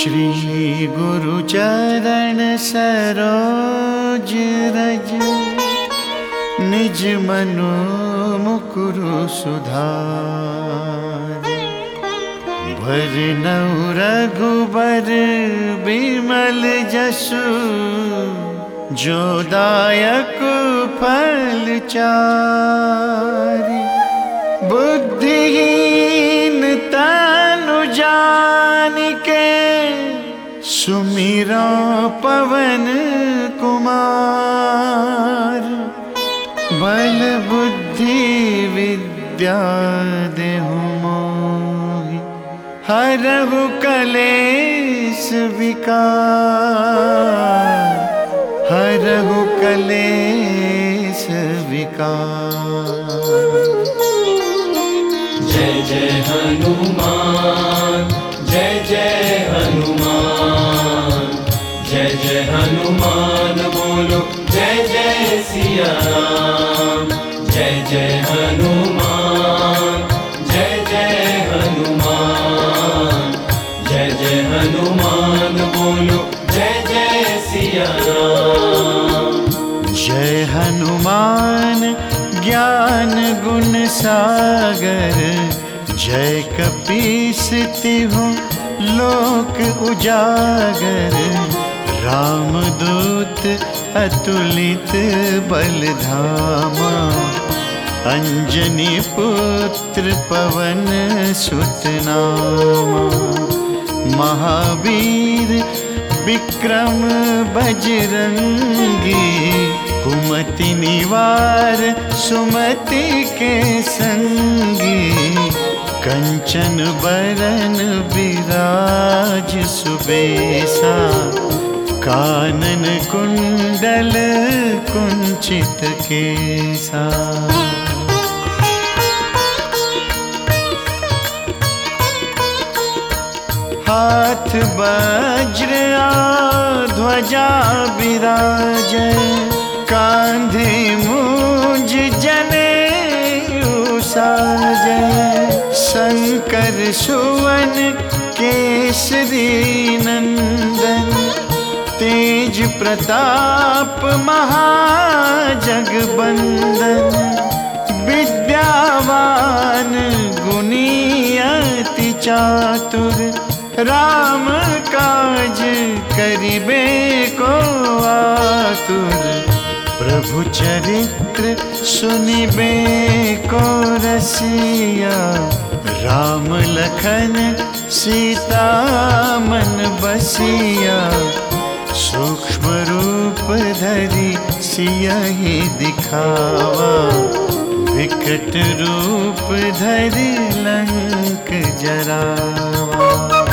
श्री गुरु चरण सरोज रज, निज मनु मुकुरु सुधार। भरनउ रघुबर बिमल जसु, जो दायक फल चारि। बुद्धिहीन तनु जानिके, सुमिरो पवन कुमार। बल बुद्धि विद्या देहु मोहि, हरहु कलेश विकार। हरहु कलेश विकार। जय जय हनुमान, जय जय हनुमान, जय जय हनुमान बोलो जय जय सिया राम। जय जय हनुमान, जय जय हनुमान, जय जय हनुमान बोलो जय जय सिया राम। जय हनुमान ज्ञान गुण सागर, जय कपीस तिहुँ लोक उजागर। रामदूत अतुलित बल धामा, अंजनी पुत्र पवन सुत नामा। महावीर विक्रम बजरंगी, कुमति निवार सुमति के संगी। कंचन बरन विराज सुबेसा, कानन कुंडल कुंचित केसा। हाथ वज्र ध्वजा विराजै, कांधे मूंज जनेऊ साजै। शंकर सुवन केसरी नंदन, तेज प्रताप महाजगबंदन। विद्यावान गुणी अति चातुर, राम काज करिबे को आतुर। प्रभु चरित्र सुनिबे को रसिया, राम लखन सीता मन बसिया। सूक्ष्म रूप धरि सियहि दिखावा, विकट रूप धरि लंक जरावा।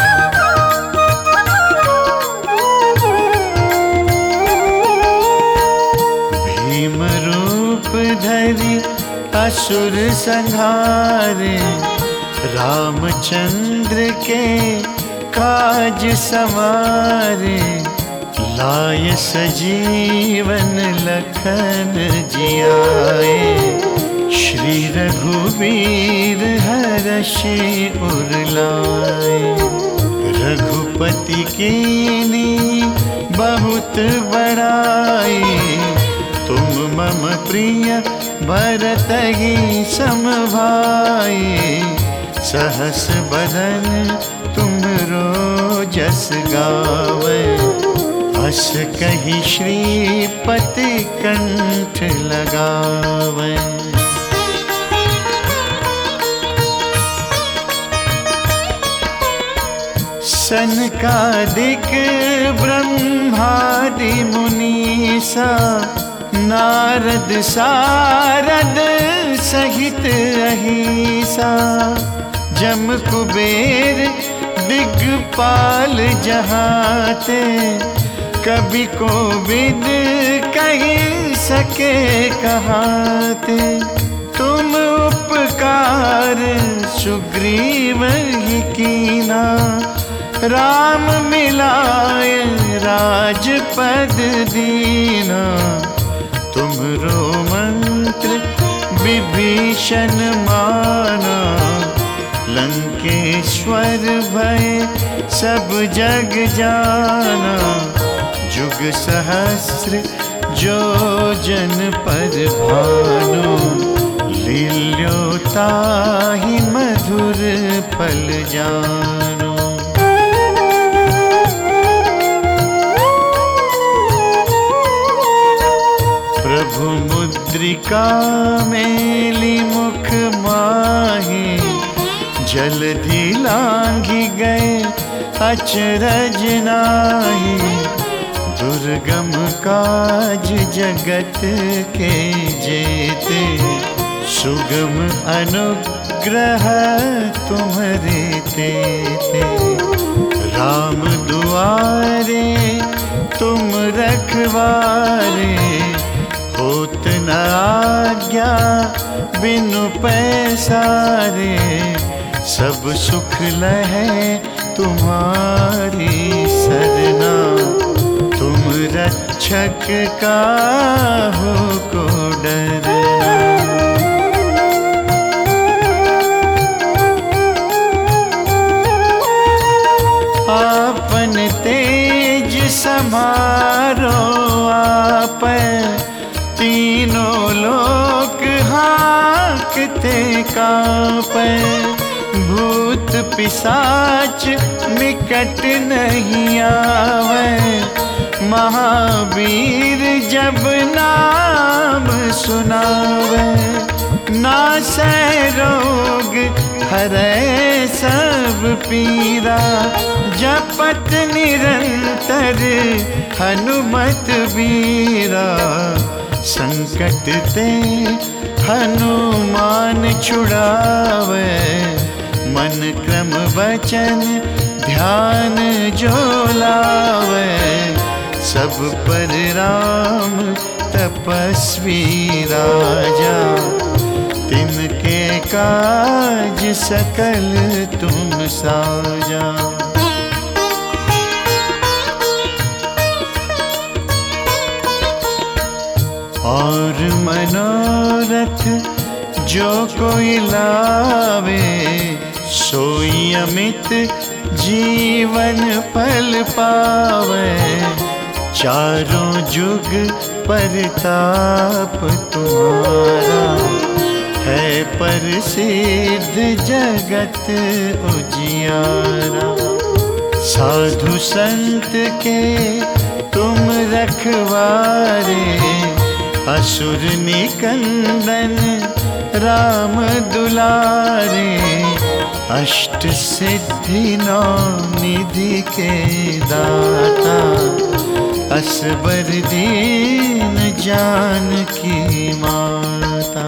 भीम रूप धरि असुर संहारे, रामचंद्र के काज सवारे। लाय सजीवन लखन जियाए, श्री रघुवीर हरषि उर लाए। रघुपति कीनी बहुत बड़ाई, तुम मम प्रिय भरतहि सम भाई। सहस बदन तुम्हरो जस गावै, अस कहि श्रीपति कंठ लगावै। सनकादिक ब्रह्मादि मुनीसा, नारद सारद सहित अहिसा। जम कुबेर दिग्पाल जहाते, कवि कोविद कहि सके कहाते। तुम उपकार सुग्रीव ही कीना, राम मिलाए राजपद दीना। तुम्हरो मंत्र विभीषण माना, लंका लंकेश्वर भय सब जग जाना, जुग सहस्र जो जन पर भानु, लील्योताहि मधुर फल जानो। प्रभु मुद्रिका मेली मुख माही, जलधि लांघि गए अचरज नाही, दुर्गम काज जगत के जेते, सुगम अनुग्रह तुम्हारे तेते। राम दुआरे तुम रखवारे, होत न आज्ञा बिनु पैसारे, सब सुख लहे तुम्हारी सरना, तुम रक्षक काहू को डरना। आपन तेज समारो आप, तीनों लोक हाँकते कांपे, भूत पिशाच निकट नहीं आवे, महावीर जब नाम सुनावे। नासै रोग हरै सब पीरा, जपत निरंतर हनुमत बीरा, संकट ते हनुमान छुड़ावे, मन क्रम वचन ध्यान जो लावे, सब पर राम तपस्वी राजा, तिनके काज सकल तुम साजा। और मनोरथ जो कोई लावे, सोई अमित जीवन फल पावे, चारों जुग परताप तुम्हारा, है प्रसिद्ध जगत उजियारा। साधु संत के तुम रखवारे, असुर निकंदन राम दुलारे, अष्ट सिद्धि नौ निधि के दाता, असबर दीन जानकी माता।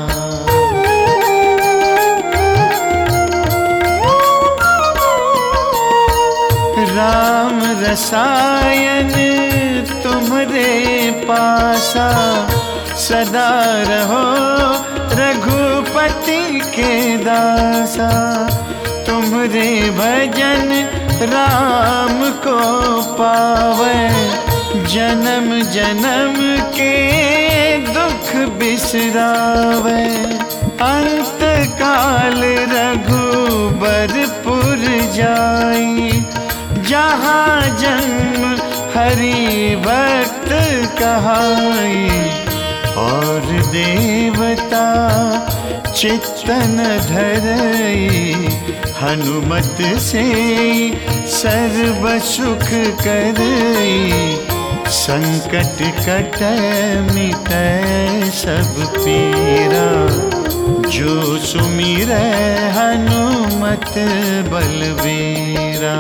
राम रसायन तुम्हारे पासा, सदा रहो रघुपति के दासा, तुम्हारे भजन राम को पावे, जन्म जन्म के दुख बिसरावे, अंत काल रघुबरपुर जाई, जहाँ जन्म हरि भक्त कहाई, और देवता चित्तन धरई, हनुमत से सर्व सुख करई, संकट कटै मिटै सब पीरा, जो सुमिरै हनुमत बलबीरा।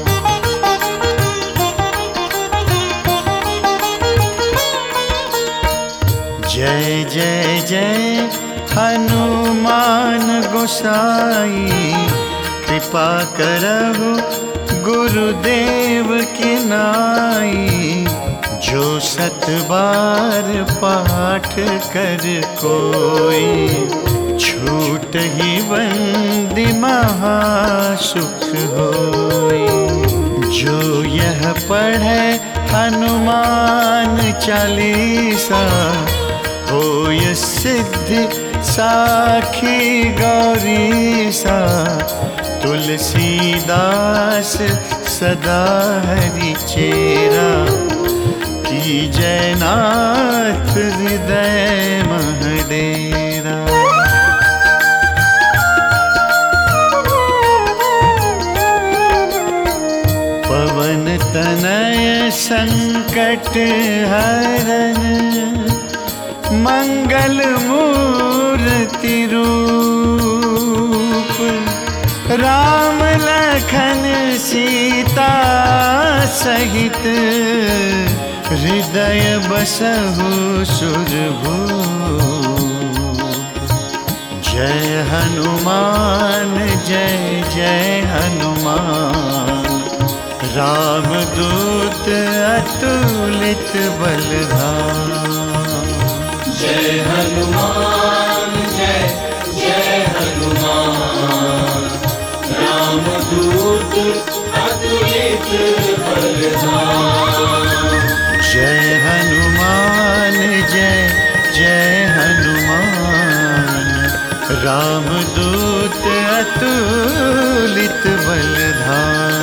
जय जय जय हनुमान गोसाई, कृपा करहु गुरुदेव की नाई, जो सत बार पाठ कर कोई, छूट ही बंदी महासुख होई। जो यह पढ़े हनुमान चालीसा, होय सिद्धि साखी गौरीसा, तुलसीदास सदा हरि चेरा, की जयनाथ हृदय मह डेरा। पवन तनय संकट हरन, मंगल मूर्ति रूप। राम लखन सीता सहित, हृदय बसहु सुरभूप। जय हनुमान जय जय हनुमान, रामदूत अतुलित बलधाम। जय हनुमान जय जय हनुमान, रामदूत अतुलित बलधाम। जय हनुमान जय जय हनुमान, रामदूत अतुलित बलधाम।